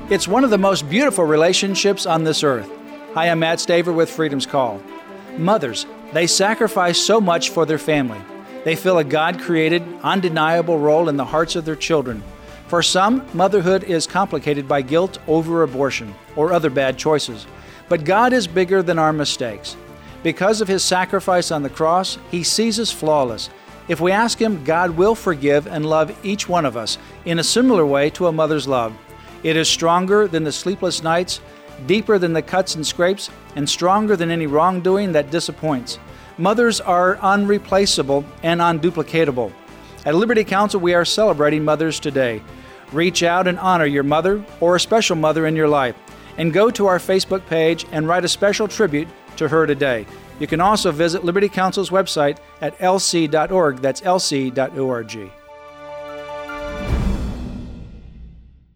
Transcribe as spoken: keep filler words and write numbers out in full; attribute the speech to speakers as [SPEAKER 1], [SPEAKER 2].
[SPEAKER 1] It's one of the most beautiful relationships on this earth. Hi, I'm Matt Staver with Freedom's Call. Mothers, they sacrifice so much for their family. They fill a God-created, undeniable role in the hearts of their children. For some, motherhood is complicated by guilt over abortion or other bad choices. But God is bigger than our mistakes. Because of His sacrifice on the cross, He sees us flawless. If we ask Him, God will forgive and love each one of us in a similar way to a mother's love. It is stronger than the sleepless nights, deeper than the cuts and scrapes, and stronger than any wrongdoing that disappoints. Mothers are unreplaceable and unduplicatable. At Liberty Counsel, we are celebrating Mothers today. Reach out and honor your mother or a special mother in your life, and go to our Facebook page and write a special tribute to her today. You can also visit Liberty Counsel's website at l c dot org. That's l c dot org.